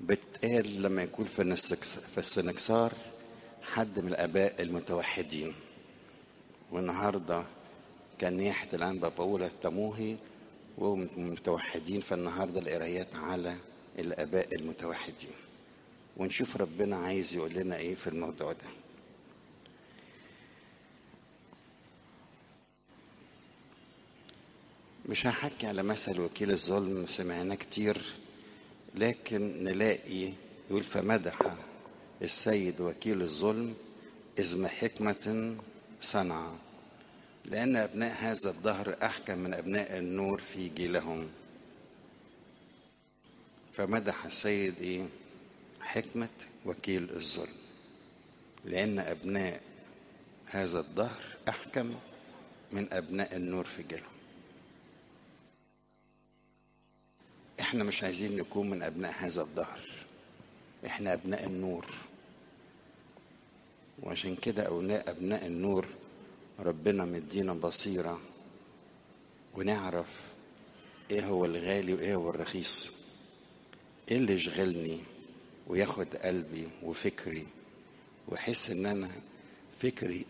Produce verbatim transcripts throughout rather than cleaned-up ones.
بتقال لما يكون في النسكس- في السنكسار حد من الآباء المتوحدين. والنهاردة كان نياحة الأنبا باولا التموهي ومتوحدين، فالنهاردة القرايات على الآباء المتوحدين، ونشوف ربنا عايز يقول لنا إيه في الموضوع ده. مش هحكي على مثل وكيل الظلم، سمعناه كتير، لكن نلاقي يقول فمدح السيد وكيل الظلم إذ حكمة صنع، لأن أبناء هذا الدهر أحكم من أبناء النور في جيلهم. فمدح السيد إيه؟ حكمة وكيل الظلم، لأن أبناء هذا الدهر أحكم من أبناء النور في جيلهم. إحنا مش عايزين نكون من أبناء هذا الدهر، إحنا أبناء النور. وعشان كده أولاد أبناء النور ربنا مدينا بصيرة ونعرف إيه هو الغالي وإيه هو الرخيص، إيه اللي يشغلني وياخد قلبي وفكري، وأحس إن أنا فكري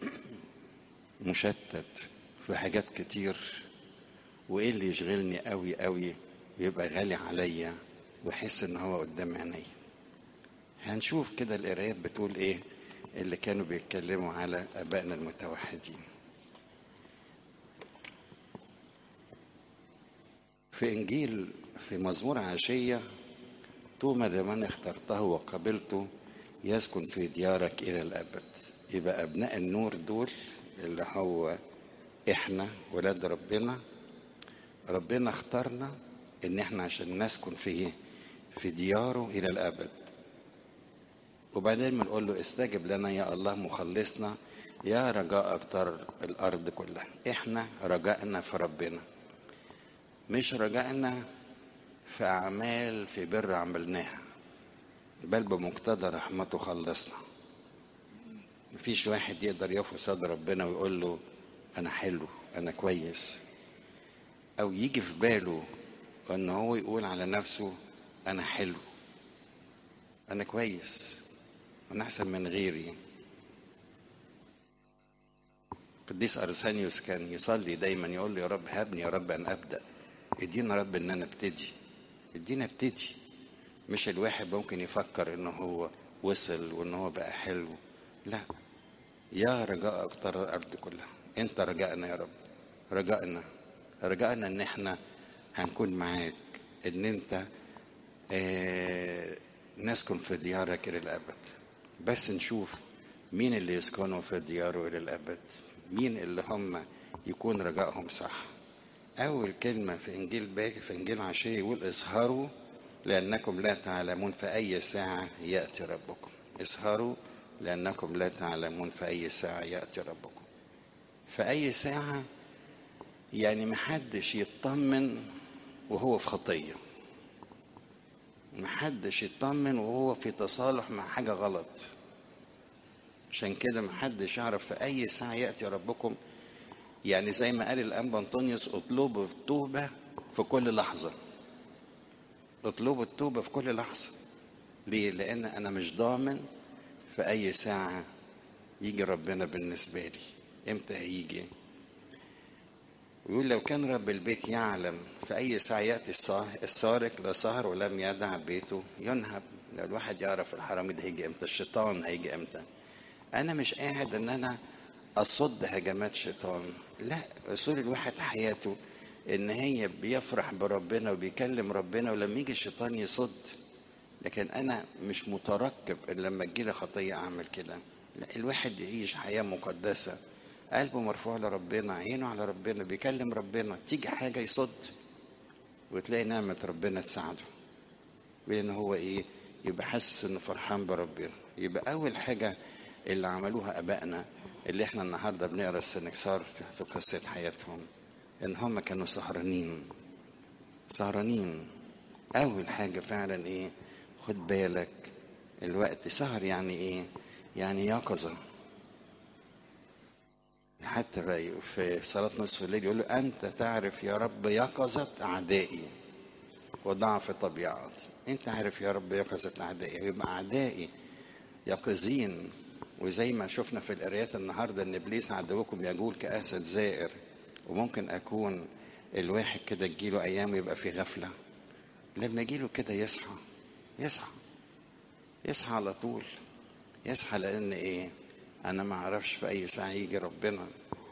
مشتت في حاجات كتير، وإيه اللي يشغلني قوي قوي ويبقى غالي عليا وأحس إن هو قدام عيني. هنشوف كده القرايات بتقول إيه اللي كانوا بيتكلموا على آبائنا المتوحدين. في إنجيل في مزمور عشية: طوبى لمن اخترته وقبلته يسكن في ديارك إلى الأبد. يبقى أبناء النور دول اللي هو إحنا ولاد ربنا، ربنا اختارنا إن إحنا عشان نسكن فيه في دياره إلى الأبد. وبعدين بنقول له استجب لنا يا الله مخلصنا يا رجاء أكتر الأرض كلها. إحنا رجائنا في ربنا، مش رجائنا في أعمال في بر عملناها، بل بمقتضى رحمته خلصنا. مفيش واحد يقدر يقف قصاد ربنا ويقول له أنا حلو أنا كويس، أو يجي في باله أن هو يقول على نفسه أنا حلو أنا كويس أنا أحسن من غيري. قديس أرسانيوس كان يصلي دايما يقول له يا رب هبني يا رب أن أبدأ، ادينا رب أن أنا ابتدي، ادينا ابتدي. مش الواحد ممكن يفكر انه هو وصل وان هو بقى حلو، لا. يا رجاء اكتر الارض كلها، انت رجائنا يا رب، رجائنا رجائنا ان احنا هنكون معاك، ان انت اه نسكن في ديارك الى الابد. بس نشوف مين اللي يسكنوا في دياره الى الابد، مين اللي هم يكون رجائهم صح. اول كلمة في انجيل باكر في انجيل عشية يقول اسهروا لأنكم لا تعلمون في أي ساعة يأتي ربكم. اسهروا لأنكم لا تعلمون في أي ساعة يأتي ربكم. في أي ساعة يعني محدش يطمن وهو في خطية، محدش يطمن وهو في تصالح مع حاجة غلط. عشان كده محدش يعرف في أي ساعة يأتي ربكم. يعني زي ما قال الأنبا أنطونيوس اطلبوا التوبة في كل لحظة، اطلبوا التوبة في كل لحظة. ليه؟ لأن أنا مش ضامن في أي ساعة يجي ربنا بالنسبة لي، إمتى هيجي. ويقول لو كان رب البيت يعلم في أي ساعة يأتي السارق لسهر ولم يدع بيته ينهب. لو الواحد يعرف الحرامي ده هيجي إمتى، الشيطان هيجي إمتى. أنا مش قاعد إن أنا أصد هجمات شيطان، لا. رسول الواحد حياته إن هي بيفرح بربنا وبيكلم ربنا، ولما يجي الشيطان يصد. لكن أنا مش مترقب إن لما تجيلي خطية أعمل كده. لا، الواحد يعيش حياة مقدسة، قلبه مرفوع لربنا، عينه على ربنا، بيكلم ربنا، تيجي حاجة يصد وتلاقي نعمة ربنا تساعده، لأن هو إيه؟ يبقى حاسس إنه فرحان بربنا. يبقى أول حاجة اللي عملوها أبائنا اللي إحنا النهاردة بنقرأ السنكسار في قصة حياتهم، إن هم كانوا سهرانين سهرانين. أول حاجة فعلا إيه؟ خد بالك الوقت سهر يعني إيه؟ يعني يقظة. حتى في صلاة نصف الليل يقول له أنت تعرف يا رب يقظة أعدائي. وضعف طبيعتي. انت عارف يا رب يقظة اعدائي، يبقى اعدائي يقظين. وزي ما شفنا في القرايات النهارده ان ابليس عدوكم يجول كاسد زائر، وممكن اكون الواحد كده تجيله ايام يبقى في غفله، لما يجيله كده يصحى يصحى يصحى على طول. يصحى لان ايه؟ انا ما اعرفش في اي ساعه يجي ربنا.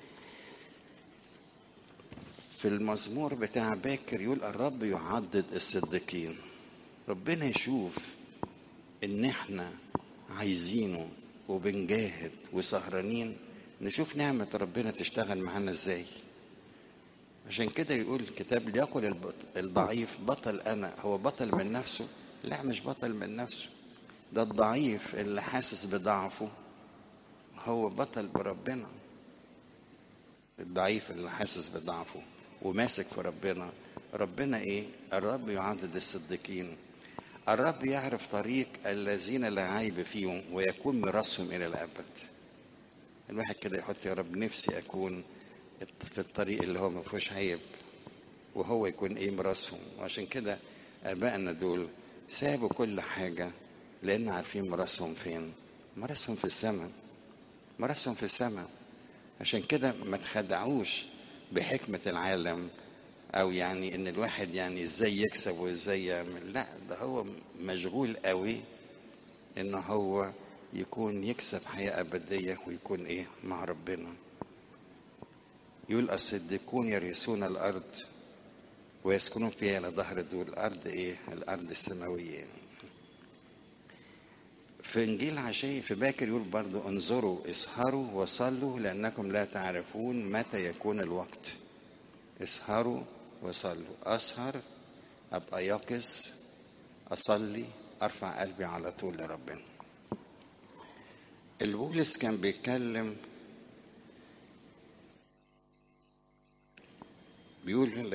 في المزمور بتاع باكر يقول الرب يعضد الصديقين. ربنا يشوف ان احنا عايزينه وبنجاهد وسهرانين، نشوف نعمة ربنا تشتغل معانا ازاي. عشان كده يقول الكتاب ليقل البط- الضعيف بطل انا. هو بطل من نفسه؟ لا، مش بطل من نفسه. ده الضعيف اللي حاسس بضعفه هو بطل بربنا. الضعيف اللي حاسس بضعفه وماسك في ربنا. ربنا ايه؟ الرب يعضد الصديقين. الرب يعرف طريق الذين لا عيب فيهم ويكون ميراثهم الى الابد. الواحد كده يحط يا رب نفسي اكون في الطريق اللي هو ما فيهوش عيب، وهو يكون ايه ميراثهم. وعشان كده ابائنا دول سابوا كل حاجه لان عارفين ميراثهم فين. ميراثهم في السماء. ميراثهم في السماء. عشان كده ما تخدعوش بحكمه العالم، او يعني ان الواحد يعني ازاي يكسب وازاي يعمل. لا، ده هو مشغول قوي ان هو يكون يكسب حياة ابدية ويكون ايه مع ربنا. يقول الصديقون يرثون الارض ويسكنون فيها الى ظهر دول. الارض ايه؟ الارض السماوية. في انجيل عشية في باكر يقول برضو انظروا اسهروا وصلوا لانكم لا تعرفون متى يكون الوقت. اسهروا وصلوا. اسهر ابقى يقظ، اصلي، ارفع قلبي على طول لربنا. البولس كان بيتكلم بيقول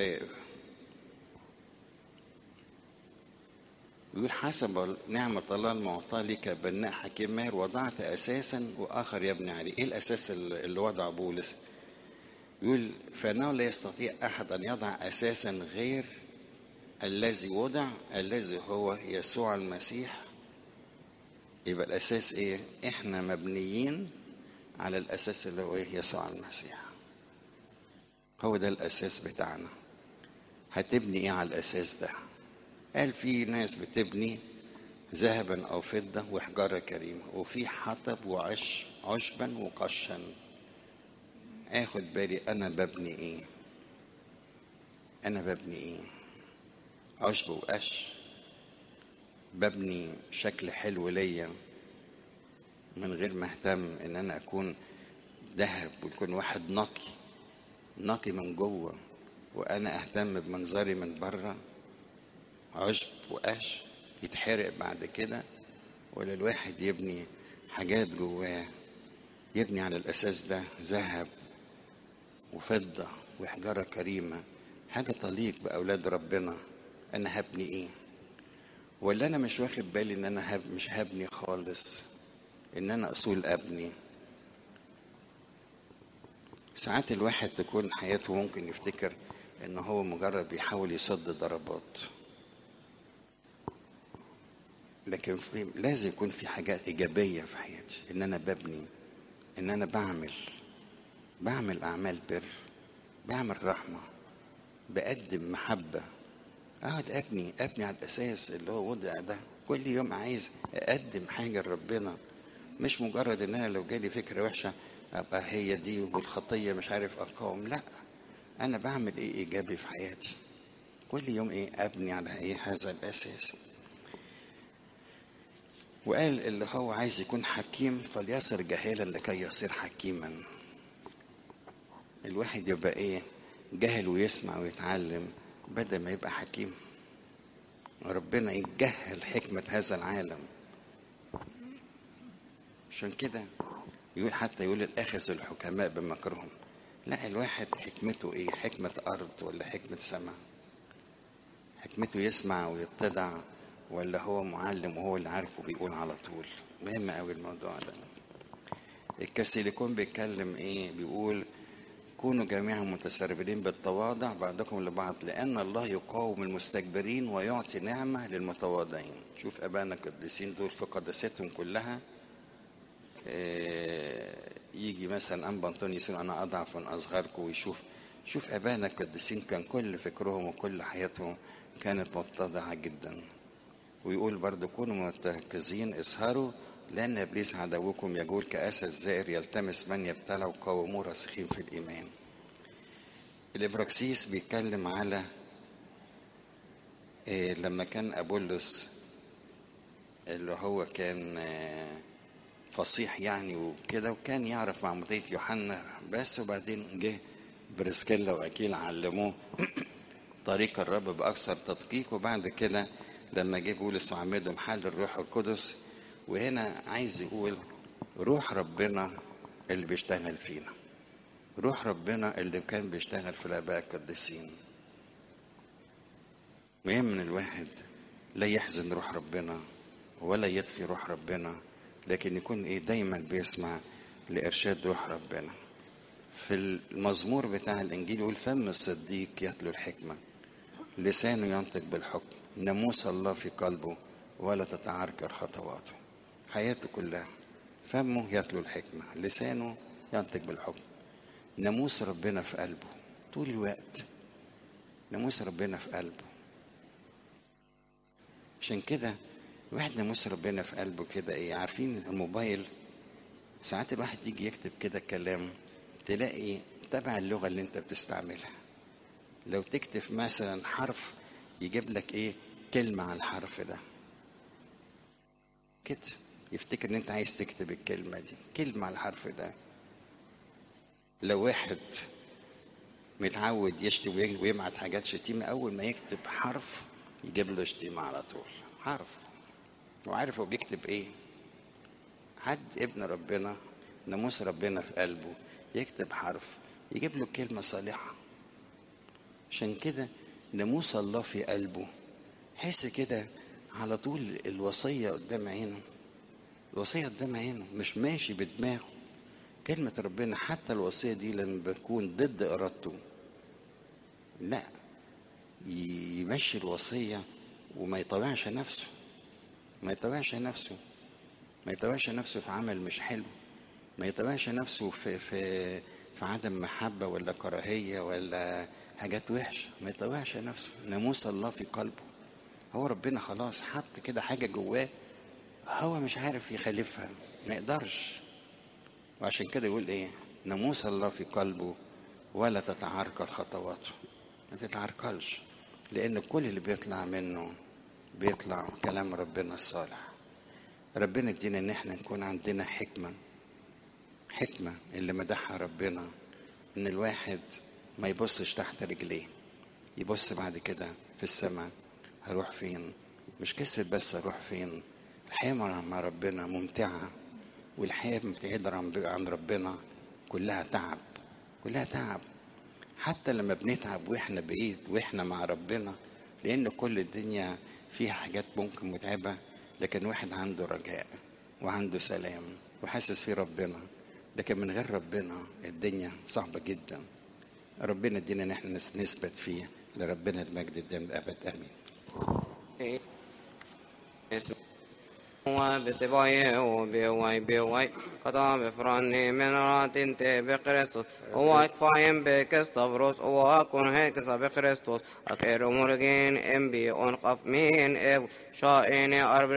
بيقول حسب نعمة الله المعطاة لك بناء حكيم ماهر وضعت أساسا وآخر يبني عليه. إيه الأساس اللي وضع بولس؟ يقول فإنه لا يستطيع أحد أن يضع أساسا غير الذي وضع، الذي هو يسوع المسيح. يبقى الأساس إيه؟ إحنا مبنيين على الأساس اللي هو إيه؟ يسوع المسيح. هو ده الأساس بتاعنا. هتبني إيه على الأساس ده؟ قال في ناس بتبني ذهبا أو فضة وحجارة كريمة، وفي حطب وعش عشبا وقشا. آخد بالي أنا ببني إيه؟ أنا ببني إيه؟ عشب وقش؟ ببني شكل حلو ليا من غير ما اهتم ان انا اكون ذهب ويكون واحد نقي نقي من جوه، وانا اهتم بمنظري من بره. عشب وقش يتحرق بعد كده. ولا الواحد يبني حاجات جواه، يبني على الاساس ده ذهب وفضة وحجارة كريمة، حاجة تليق بأولاد ربنا. أنا هبني إيه؟ ولا أنا مش واخد بالي إن أنا هب مش هبني خالص، إن أنا أصول أبني. ساعات الواحد تكون حياته ممكن يفتكر إن هو مجرد بيحاول يصد ضربات، لكن في لازم يكون في حاجات إيجابية في حياتي. إن أنا ببني، إن أنا بعمل بعمل أعمال بر، بعمل رحمة، بقدم محبة. اقعد ابني ابني على الاساس اللي هو وضع ده. كل يوم عايز اقدم حاجه لربنا، مش مجرد ان انا لو جالي فكره وحشه ابقى هي دي والخطيه مش عارف اقاوم. لا، انا بعمل ايه ايجابي في حياتي. كل يوم ايه ابني على ايه هذا الاساس. وقال اللي هو عايز يكون حكيم فليصر جاهلا لكي يصير حكيما. الواحد يبقى ايه؟ جاهل ويسمع ويتعلم بدل ما يبقى حكيم. ربنا يجهل حكمة هذا العالم. عشان كده يقول حتى يقول الآخذ الحكماء بمكرهم. لا، الواحد حكمته ايه؟ حكمة أرض ولا حكمة سماء؟ حكمته يسمع ويتضع ولا هو معلم وهو اللي عارفه بيقول على طول؟ مهم قوي الموضوع ده. الكاسيليكون بيتكلم ايه؟ بيقول كونوا جميعا متسربلين بالتواضع بعضكم لبعض لأن الله يقاوم المستكبرين ويعطي نعمة للمتواضعين. شوف أبانا القديسين دول في قداستهم كلها. آه، يجي مثلا أنبا أنطونيوس يقول أنا أضعف من أصغركم، ويشوف شوف أبانا القديسين كان كل فكرهم وكل حياتهم كانت متضعة جدا. ويقول برضو كونوا مرتكزين اسهروا لأن إبليس عدوكم يجول كأسد زائر يلتمس من يبتلع وقاوموه راسخين في الإيمان. الإبراكسيس بيتكلم على إيه لما كان أبولس اللي هو كان آه، فصيح يعني وكده، وكان يعرف معمودية يوحنا بس، وبعدين جه بريسكيلا وأكيل علموه طريق الرب بأكثر تدقيق. وبعد كده لما جه بولس وعمدهم حل الروح القدس. وهنا عايز يقول روح ربنا اللي بيشتغل فينا، روح ربنا اللي كان بيشتغل في الآباء القديسين. مهم ان الواحد لا يحزن روح ربنا ولا يطفي روح ربنا، لكن يكون ايه دايما بيسمع لإرشاد روح ربنا. في المزمور بتاع الإنجيل يقول فم الصديق يتلو الحكمة، لسانه ينطق بالحكم، ناموس الله في قلبه ولا تتعركر خطواته. حياته كلها فمه يتلو الحكمة، لسانه ينطق بالحكم، ناموس ربنا في قلبه طول الوقت، ناموس ربنا في قلبه. عشان كده واحد ناموس ربنا في قلبه كده ايه، عارفين الموبايل ساعات الواحد يجي يكتب كده كلام تلاقي تبع اللغة اللي انت بتستعملها. لو تكتب مثلا حرف يجيب لك ايه كلمة على الحرف ده كده، يفتكر ان انت عايز تكتب الكلمة دي كلمة على الحرف ده. لو واحد متعود يشتم ويبعت حاجات شتيمة، اول ما يكتب حرف يجيب له شتيمة على طول، حرف وعارف هو بيكتب ايه. حد ابن ربنا ناموس ربنا في قلبه يكتب حرف يجيب له كلمة صالحة. عشان كده ناموس الله في قلبه، حس كده على طول الوصية قدام عينه، الوصية قدام عينه مش ماشي بدماغه. كلمة ربنا حتى الوصية دي لما بتكون ضد إرادته لا يمشي الوصية وما يطوعش نفسه، ما يطوعش نفسه ما يطوعش نفسه في عمل مش حلو، ما يطوعش نفسه في في في عدم محبة ولا كراهية ولا حاجات وحشة، ما يطوعش نفسه. ناموس الله في قلبه، هو ربنا خلاص حط كده حاجة جواه هو مش عارف يخالفها، ما يقدرش. وعشان كده يقول ايه ناموس الله في قلبه ولا تتعرقل خطواته، ما تتعرقلش، لان كل اللي بيطلع منه بيطلع كلام ربنا الصالح. ربنا يدينا ان احنا نكون عندنا حكمة، حكمة اللي مدحها ربنا، ان الواحد ما يبصش تحت رجليه، يبص بعد كده في السماء هروح فين، مش قصة بس هروح فين. الحياة مع ربنا ممتعة، والحياة مبتعدة عن ربنا كلها تعب، كلها تعب. حتى لما بنتعب واحنا بعيد واحنا مع ربنا، لان كل الدنيا فيها حاجات ممكن متعبة، لكن واحد عنده رجاء وعنده سلام وحاسس في ربنا. لكن من غير ربنا الدنيا صعبة جدا. ربنا ادينا ان احنا نثبت فيه، لربنا المجد الدائم الابد امين. وبتبايه وبيواي بيواي قطع بفراني من راتين تي بكريستوس هو اكفاين بكستافروس هو اكون هيك بكريستوس اخير مرجين ام بي انقف مين اف شائني ارب